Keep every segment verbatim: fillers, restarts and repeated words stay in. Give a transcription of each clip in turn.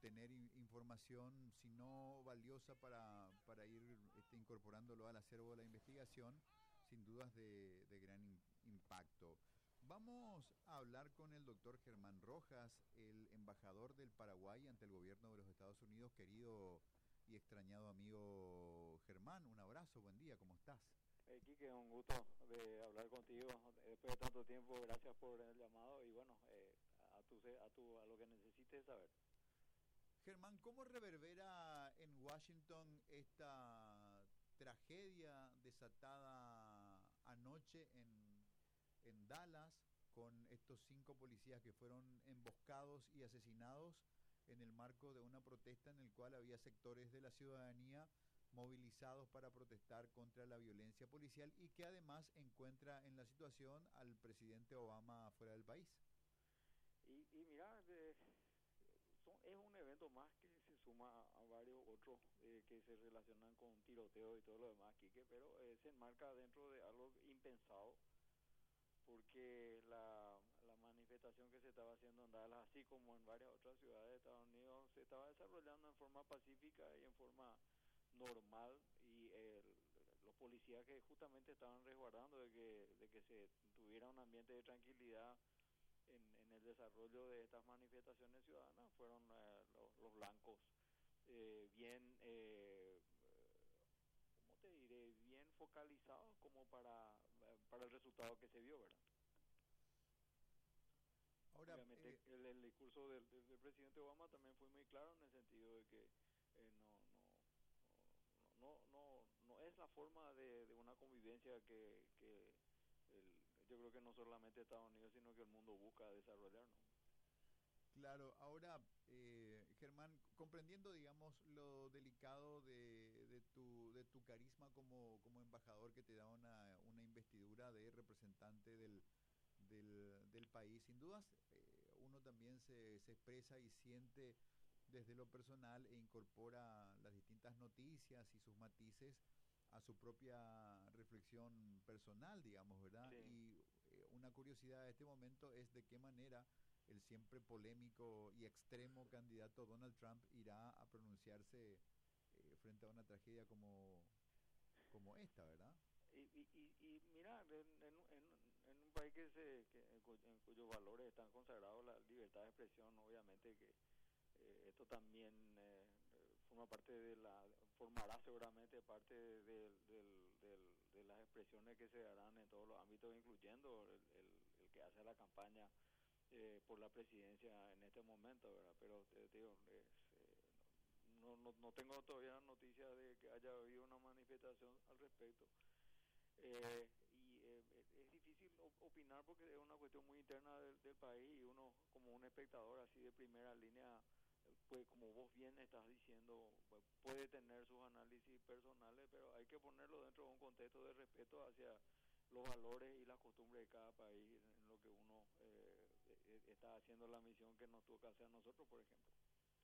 tener in- información, si no valiosa para, para ir este, incorporándolo al acervo de la investigación, sin dudas de, de gran im- impacto. Vamos a hablar con el doctor Germán Rojas, el embajador del Paraguay ante el gobierno de los Estados Unidos. Querido y extrañado amigo Germán, un abrazo, buen día, ¿cómo estás? Eh, Quique, un gusto de hablar contigo después de tanto tiempo. Gracias por el llamado y bueno, eh, a, tu, a, tu, a lo que necesites saber. Germán, ¿cómo reverbera en Washington esta tragedia desatada anoche en, en Dallas con estos cinco policías que fueron emboscados y asesinados en el marco de una protesta en el cual había sectores de la ciudadanía movilizados para protestar contra la violencia policial y que además encuentra en la situación al presidente Obama fuera del país? Y, y mira, de, son, es un evento más que se suma a, a varios otros eh, que se relacionan con tiroteo y todo lo demás, Quique, pero eh, se enmarca dentro de algo impensado, porque la, la manifestación que se estaba haciendo en Dallas, así como en varias otras ciudades de Estados Unidos, se estaba desarrollando en forma pacífica y en forma normal, y el, los policías que justamente estaban resguardando de que, de que se tuviera un ambiente de tranquilidad en, en el desarrollo de estas manifestaciones ciudadanas fueron eh, los, los blancos, eh, bien, eh, ¿cómo te diré? Bien focalizados como para, para el resultado que se vio, ¿verdad? Ahora, Obviamente eh, el, el discurso del, del, del presidente Obama también fue muy claro en el sentido de que eh, no, no, no, no, no, no es la forma de, de una convivencia que, que el, yo creo que no solamente Estados Unidos, sino que el mundo busca desarrollar, ¿no? claro, ahora, eh, Germán, comprendiendo, digamos, lo delicado de, de tu, de tu carisma como, como embajador que te da una, una investidura de representante del, del, del país, sin dudas, eh, uno también se, se expresa y siente desde lo personal e incorpora las distintas noticias y sus matices a su propia reflexión personal, digamos, ¿verdad? Sí. Y eh, una curiosidad de este momento es de qué manera el siempre polémico y extremo candidato Donald Trump irá a pronunciarse eh, frente a una tragedia como, como esta, ¿verdad? Y, y, y, y mira, en, en, en, en un país que se que, en, cuyo, en cuyos valores están consagrados la libertad de expresión, obviamente que eh, esto también eh, forma parte de la, formará seguramente parte de, de, de, de, de las expresiones que se darán en todos los ámbitos, incluyendo el, el, el que hace la campaña eh, por la presidencia en este momento, ¿verdad? Pero te, te digo, es, eh, no, no, no tengo todavía noticia de que haya habido una manifestación al respecto. Eh, y eh, es difícil opinar porque es una cuestión muy interna del, del país, y uno como un espectador así de primera línea, pues como vos bien estás diciendo, pues, puede tener sus análisis personales, pero hay que ponerlo dentro de un contexto de respeto hacia los valores y las costumbres de cada país en lo que uno eh, está haciendo la misión que nos toca hacer a nosotros, por ejemplo.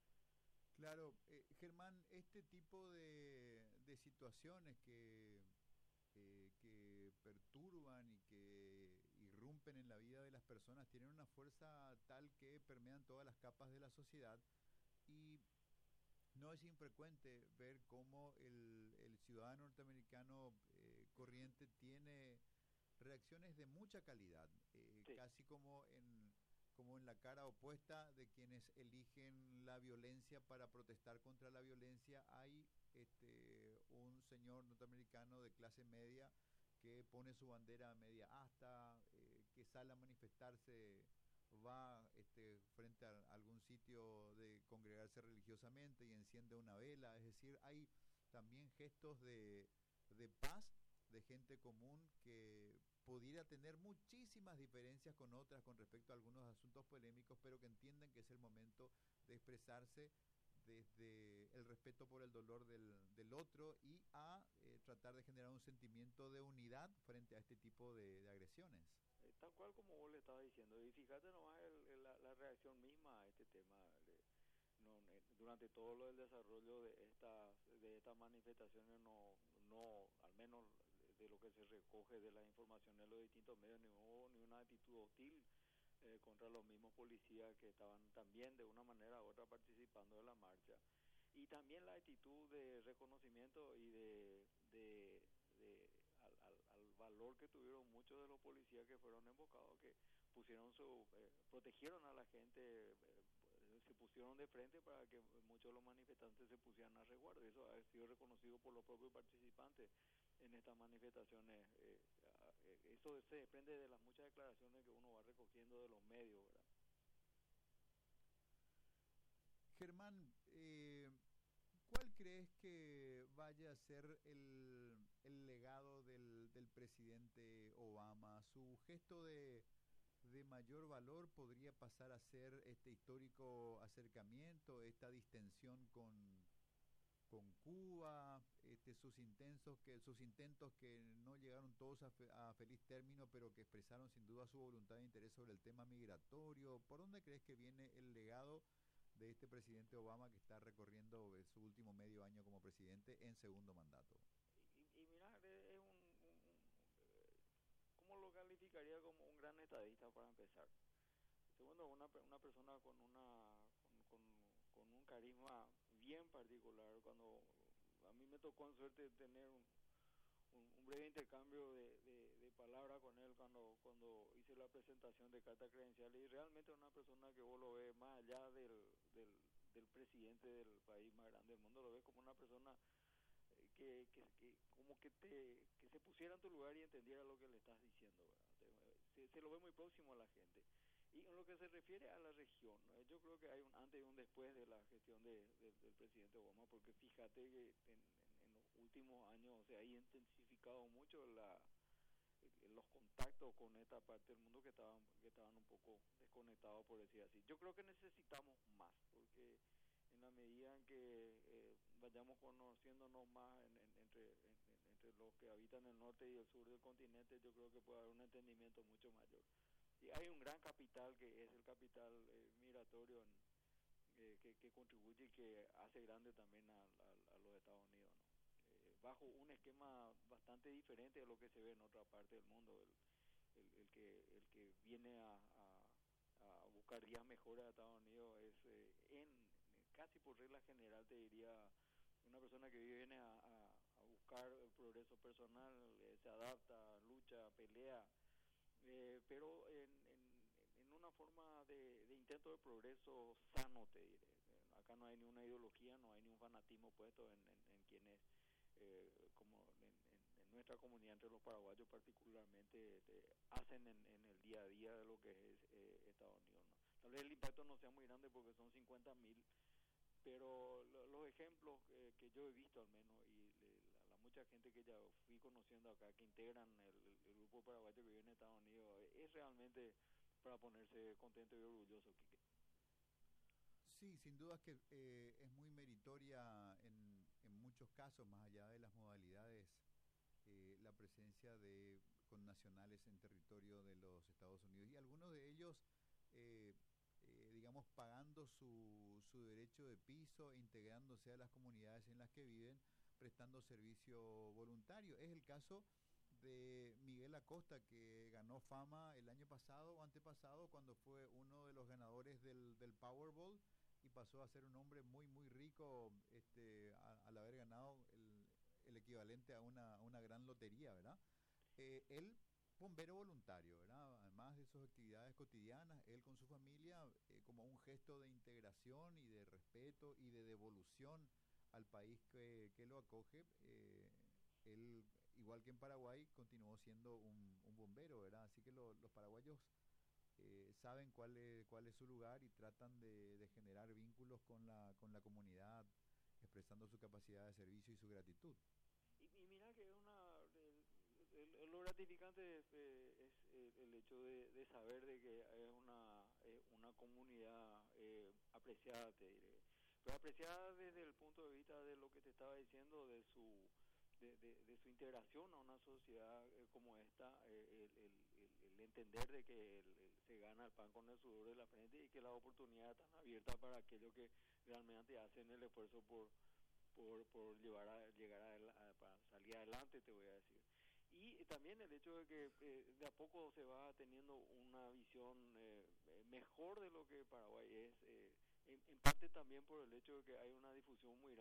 Claro, eh, Germán, este tipo de, de situaciones que, eh, que perturban y que irrumpen en la vida de las personas tienen una fuerza tal que permean todas las capas de la sociedad y no es infrecuente ver cómo el, el ciudadano norteamericano eh, corriente tiene reacciones de mucha calidad, eh, Sí. casi como en, como en la cara opuesta de quienes eligen la violencia para protestar contra la violencia. Hay este, un señor norteamericano de clase media que pone su bandera media asta, eh, que sale a manifestarse, va este, frente a algún sitio de congregarse religiosamente y enciende una vela. Es decir, hay también gestos de, de paz de gente común que pudiera tener muchísimas diferencias con otras con respecto a algunos asuntos polémicos, pero que entienden que es el momento de expresarse desde el respeto por el dolor del, del otro y a eh, tratar de generar un sentimiento de unidad frente a este tipo de, de agresiones. Eh, tal cual como vos le estabas diciendo, y fíjate nomás el, el, la, la reacción misma a este tema. De, no, eh, durante todo lo del desarrollo de estas de estas manifestaciones, no, no al menos de, de lo que se recoge de las informaciones de los distintos medios, ni hubo ni una actitud hostil eh, contra los mismos policías que estaban también de una manera u otra participando de la y también la actitud de reconocimiento y de, de, de al, al, al valor que tuvieron muchos de los policías que fueron invocados, que pusieron su, eh, protegieron a la gente, eh, se pusieron de frente para que muchos de los manifestantes se pusieran a resguardo. Eso ha sido reconocido por los propios participantes en estas manifestaciones. Eh, eh, eso se desprende de las muchas declaraciones que uno va recogiendo de los medios, ¿verdad? Germán, eh, ¿cuál crees que vaya a ser el, el legado del, del presidente Obama? ¿Su gesto de, de mayor valor podría pasar a ser este histórico acercamiento, esta distensión con, con Cuba, este, sus intentos que sus intentos que no llegaron todos a, fe, a feliz término, pero que expresaron sin duda su voluntad e interés sobre el tema migratorio? ¿Por dónde crees que viene el legado de este presidente Obama que está recorriendo su último medio año como presidente en segundo mandato? Y, y, y mira, es un, un, un, ¿cómo lo calificaría? Como un gran estadista para empezar. Segundo, una, una persona con una con, con, con un carisma bien particular. Cuando a mí me tocó en suerte tener un, un, un breve intercambio de, de, de palabras con él cuando cuando hice la presentación de carta credencial, y realmente es una persona que vos lo ves más allá del, del, del presidente del país más grande del mundo, lo ves como una persona eh, que, que, que como que te que se pusiera en tu lugar y entendiera lo que le estás diciendo, ¿verdad? Se, se lo ve muy próximo a la gente. Y en lo que se refiere a la región, ¿no? Yo creo que hay un antes y un después de la gestión de, de, del presidente Obama, porque fíjate que en, en, en los últimos años se ha intensificado mucho la, los contactos con esta parte del mundo que estaban que estaban un poco desconectados, por decir así. Yo creo que necesitamos más, porque en la medida en que eh, vayamos conociéndonos más en, en, entre, en, entre los que habitan el norte y el sur del continente, yo creo que puede haber un entendimiento mucho mayor. Y hay un gran capital que es el capital eh, migratorio en, eh, que, que contribuye y que hace grande también a, a, a los Estados Unidos, ¿no? Eh, bajo un esquema bastante diferente de lo que se ve en otra parte del mundo. El, el, el que el que viene a, a, a buscar días mejores a Estados Unidos es eh, en casi por regla general, te diría, una persona que viene a, a, a buscar el progreso personal, eh, se adapta, lucha, pelea, eh, pero en, en, en una forma de, de intento de progreso sano, te diré. Acá no hay ni una ideología, no hay ni un fanatismo puesto en, en, en quienes, eh, como en, en, en nuestra comunidad, entre los paraguayos particularmente, te, hacen en, en el día a día de lo que es eh, Estados Unidos, ¿no? Tal vez el impacto no sea muy grande porque son cincuenta mil, pero lo, los ejemplos eh, que yo he visto al menos, y le, la, la mucha gente que ya fui conociendo acá que integran el, el grupo paraguayo que vive en Estados Unidos, es realmente para ponerse contento y orgulloso, Quique. Sí, sin duda que eh, es muy meritoria en, en muchos casos, más allá de las modalidades, eh, la presencia de connacionales en territorio de los Estados Unidos, y algunos de ellos eh, eh, digamos, pagando su, su derecho de piso e integrándose a las comunidades en las que viven, prestando servicio voluntario. Es el caso de Miguel Acosta, que ganó fama el año pasado o antepasado cuando fue uno de los ganadores del, del Powerball, y pasó a ser un hombre muy muy rico, este, a, al haber ganado el, el equivalente a una, a una gran lotería, ¿verdad? Eh, él, bombero voluntario, ¿verdad? Además de sus actividades cotidianas, él con su familia, eh, como un gesto de integración y de respeto y de devolución al país que, que lo acoge, eh, él, igual que en Paraguay, continuó siendo un, un bombero, ¿verdad? Así que lo, los paraguayos eh, saben cuál es, cuál es su lugar y tratan de, de generar vínculos con la, con la comunidad, expresando su capacidad de servicio y su gratitud. Y, y mira que es una el, el, lo gratificante es, eh, es el, el hecho de, de saber de que es una es una comunidad eh, apreciada, te diré, pero apreciada desde el punto de vista de lo que te estaba diciendo, de su de, de, de su integración a una sociedad eh, como esta, eh, el, el, el, el entender de que el, el, se gana el pan con el sudor de la frente, y que las oportunidades están abiertas para aquellos que realmente hacen el esfuerzo por por por llevar a, llegar a, a, para salir adelante, te voy a decir. Y también el hecho de que eh, de a poco se va teniendo una visión eh, mejor de lo que Paraguay es, eh, en, en parte también por el hecho de que hay una difusión muy grande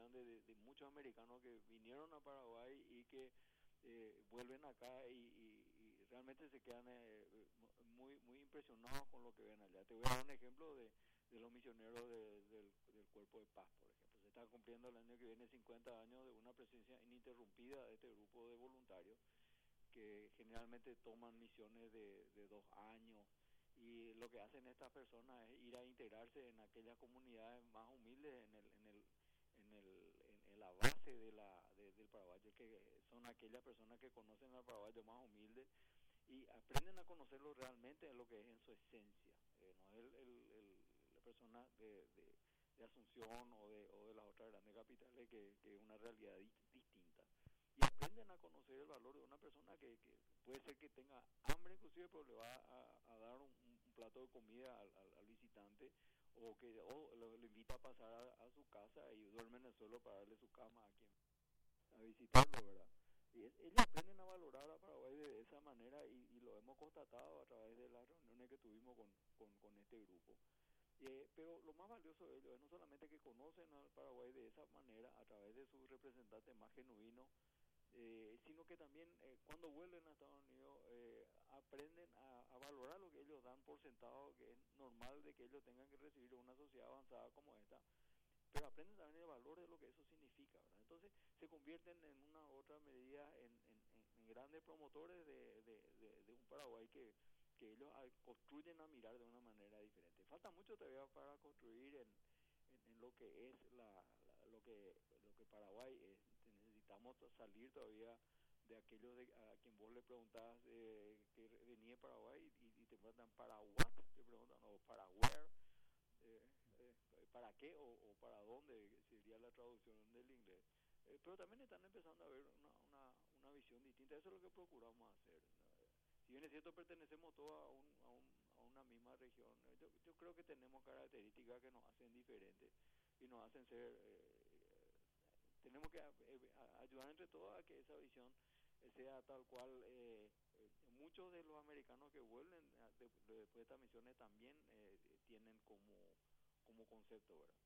muchos americanos que vinieron a Paraguay y que eh, vuelven acá y, y, y realmente se quedan eh, muy muy impresionados con lo que ven allá. Te voy a dar un ejemplo de, de los misioneros de, del, del Cuerpo de Paz, por ejemplo. Se está cumpliendo el año que viene cincuenta años de una presencia ininterrumpida de este grupo de voluntarios que generalmente toman misiones de, de dos años, y lo que hacen estas personas es ir a integrarse en aquellas comunidades más humildes en el en el en el en, en la base de la de, del paraguayo, que son aquellas personas que conocen al paraguayo más humilde y aprenden a conocerlo realmente en lo que es en su esencia, eh, no es el, el, el, la persona de, de, de Asunción o de, o de las otras grandes capitales que, que es una realidad di, distinta, y aprenden a conocer el valor de una persona que, que puede ser que tenga hambre inclusive, pero le va a, a dar un, un plato de comida al, al, al visitante, o que o lo, lo invita a pasar a, a su casa y duerme en el suelo para darle su cama a quien a visitarlo, ¿verdad? Y es, ellos aprenden a valorar a Paraguay de esa manera, y, y lo hemos constatado a través de las reuniones que tuvimos con, con, con este grupo. Eh, pero lo más valioso de ellos es no solamente que conocen al Paraguay de esa manera a través de sus representantes más genuinos, eh, sino que también eh, cuando vuelven a Estados Unidos eh, aprenden a, a valorar lo que ellos dan por sentado, que es normal de que ellos tengan que recibir una sociedad avanzada como esta, pero aprenden también el valor de lo que eso significa, ¿verdad? Entonces se convierten en una u otra medida en, en, en grandes promotores de, de, de, de un Paraguay que, que ellos construyen a mirar de una manera diferente. Falta mucho todavía para construir en, en, en lo que es la, la, lo que lo que Paraguay es. Necesitamos salir todavía de aquellos de, a quien vos le preguntabas eh, que venía de Paraguay y, y te preguntan para what, te preguntan, o para where, eh, eh, para qué o, o para dónde sería la traducción del inglés. Eh, pero también están empezando a ver una, una, una visión distinta. Eso es lo que procuramos hacer, ¿no? Si bien es cierto, pertenecemos todos a, un, a, un, a una misma región, yo, yo creo que tenemos características que nos hacen diferentes y nos hacen ser, eh, tenemos que eh, ayudar entre todos a que esa visión sea tal cual. Eh, eh, muchos de los americanos que vuelven de, de, después de estas misiones también eh, tienen como, como concepto, ¿verdad?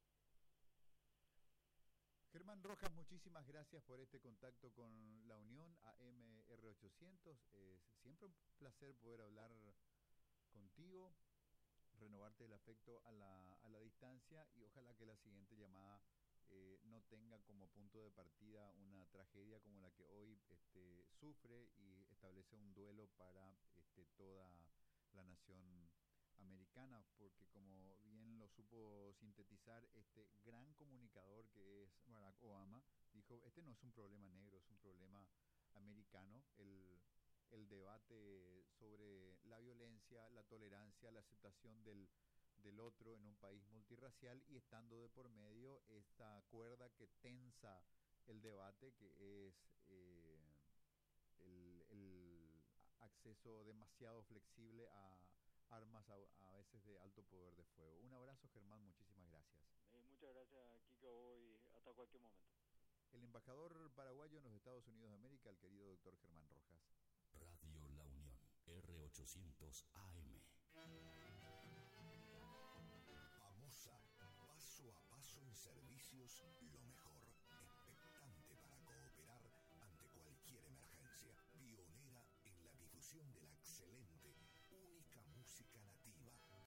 Germán Rojas, muchísimas gracias por este contacto con la Unión A M R ochocientos. Es siempre un placer poder hablar contigo, renovarte el afecto a la, a la distancia, y ojalá que la siguiente llamada eh, no tenga como punto de partida una tragedia como la que hoy este, sufre y establece un duelo para este, toda la nación americana, porque como bien lo supo sintetizar este gran comunicador que es Barack Obama, dijo, este no es un problema negro, es un problema americano. El, el debate sobre la violencia, la tolerancia, la aceptación del, del otro en un país multirracial, y estando de por medio esta cuerda que tensa el debate, que es eh, el, el acceso demasiado flexible a armas a, a veces de alto poder de fuego. Un abrazo, Germán, muchísimas gracias. Eh, muchas gracias, Kiko, y hasta cualquier momento. El embajador paraguayo en los Estados Unidos de América, el querido doctor Germán Rojas. Radio La Unión, R ochocientos A M.